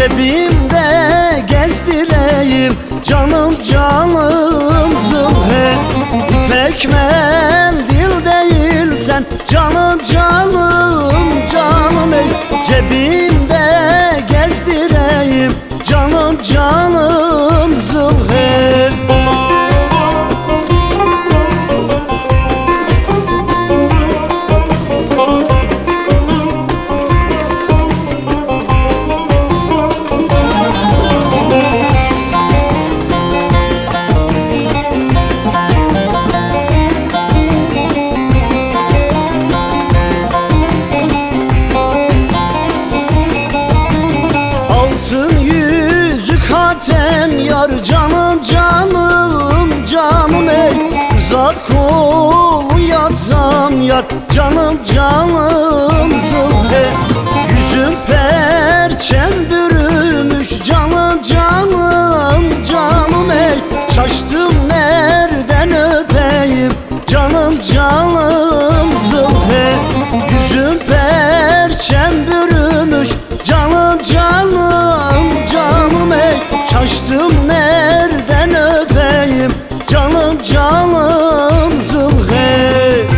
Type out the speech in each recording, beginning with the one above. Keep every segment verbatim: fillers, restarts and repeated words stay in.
cebimde gezdireyim. Canım canım zülhe, İpek mendil değilsen canım canım canım ey. Cebimde gezdireyim. Canım canım zülhe. Yar canım canım canım ey. Uzat kolun yatsam yar canım canım zülhe. Yüzüm perçem bürümüş canım canım canım ey. Şaştım nereden öpeyim canım canım zülhe. Yüzüm perçem bürümüş canım canım canım ey. Şaştım nereden öpeyim canım canım zülhe.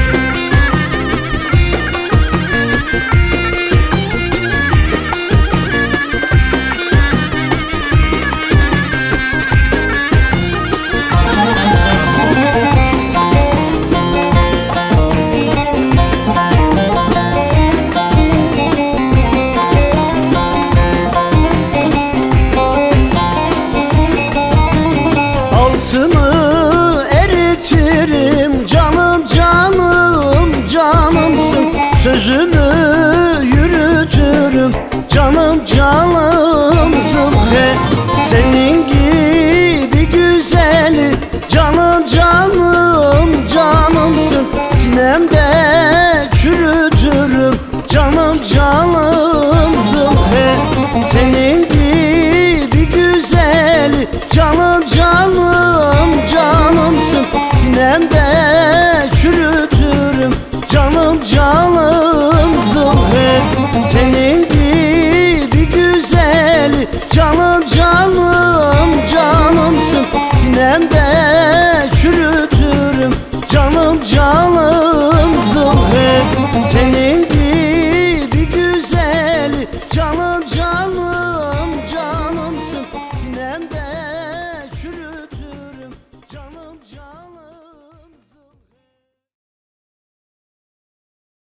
Altını eritirim canım canım canımsın. Sözümü yürütürüm canım canım zülhe. Senin gibi güzeli canım canım canımsın. Sinemde çürütürüm canım canım zülhe. Senin gibi güzeli canım canım canımsın. Sinemde çürütürüm canım canım zülhe. Senin gibi güzeli canım canım canımsın. Sinemde çürütürüm canım canım.